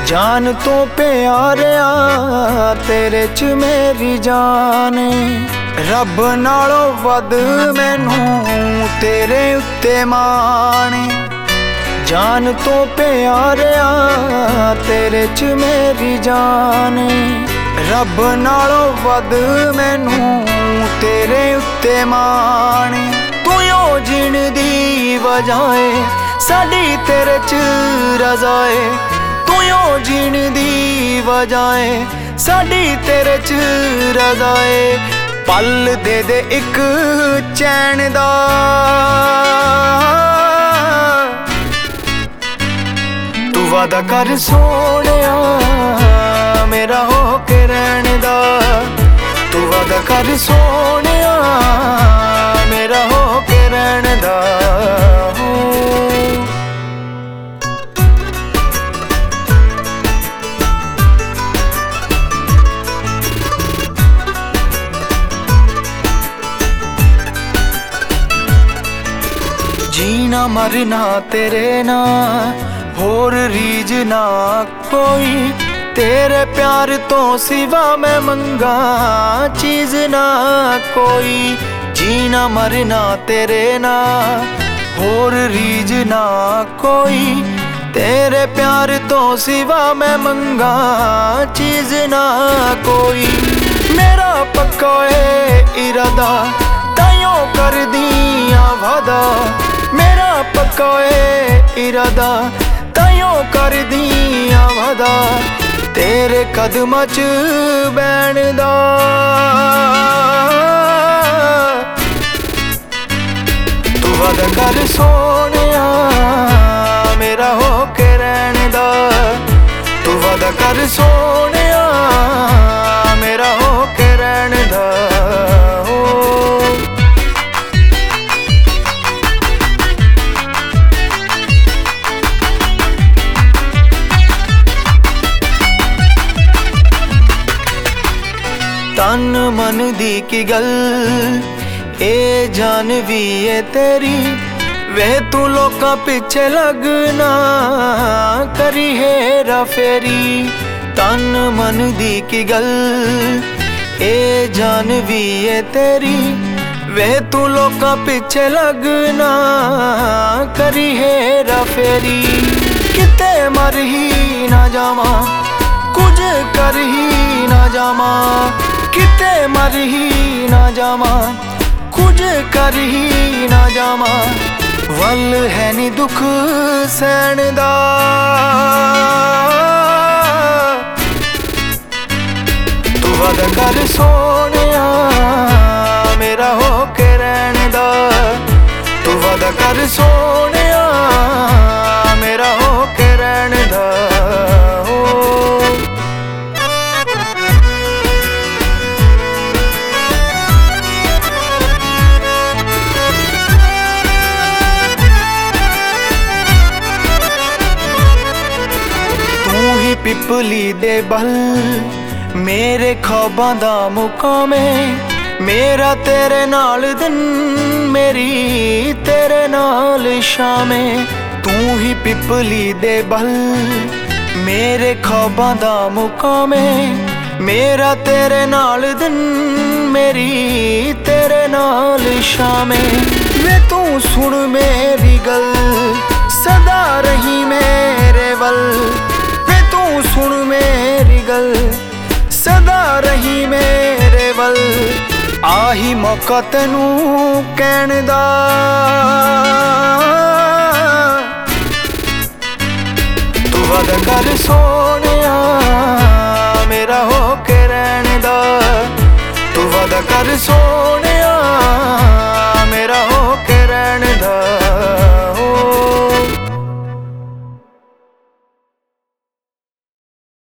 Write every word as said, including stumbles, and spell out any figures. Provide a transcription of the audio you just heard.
जान तो प्यारिया तेरे च मेरी जान, रब नालों वध मैनू तेरे उत्ते मान। जान तो प्यारिया तेरे च मेरी जान, रब नालों वध मैनू तेरे उत्ते मान। तू यो जीण दी वजह साडी तेरे च रज़ाए, तू यो जीण दी वजह साडी तेरे च रज़ाए। पल दे दे इक चैन दा, तू वादा कर सोनिया मेरा हो के रहने दा। तू वादा कर सोनिया मेरा हो के रहने दा। जीना मरना तेरे ना होर रीज ना कोई, तेरे प्यार तो सिवा मैं मंगा चीज ना कोई। जीना मरना तेरे ना होर रीज ना कोई, तेरे प्यार तो सिवा मैं मंगा चीज ना कोई। मेरा पक्का है इरादा ताइयों कर दिया वादा, मेरा पक्का है इरादा ताइयों कर दिया वादा। तेरे कदमां च बैण दा, तू वादा कर सोनिया मेरा हो के रहने दा। तू वादा कर सोनिया मेरा हो के रहने दा। तन मन दी की गल ए जान भी है तेरी, वे तू लोका पिछे लगना करी हेरा फेरी। तन मन दी की गल ए जान भी है तेरी, वे तू लोका पिछे लगना करी हेरा फेरी। किते मर ही ना जावा कुछ कर ही ना जावा, किते मर ही ना जावा कुछ कर ही ना जावा। वल है नी दुख सहन दा, तू वादा कर सोनिया मेरा हो के रहने दा। तू वादा कर सोनिया मेरा हो के रहने दा। पिपली दे बल मेरे ख्वाबां दा मुकाम है, मेरा तेरे नाल दिन मेरी तेरे नाल शाम है। तू ही पिपली दे बल मेरे ख्वाबां दा मुकाम है, मेरा तेरे नाल दिन मेरी तेरे नाल शाम है। वे तू सुन मेरी गल सदा रही मेरे वल, सुन मेरी गल सदा रही मेरे वल। आही मौका तेनू कहण दा, तू वादा कर सोनिया मेरा हो के रहने दा। तू वादा कर सोनिया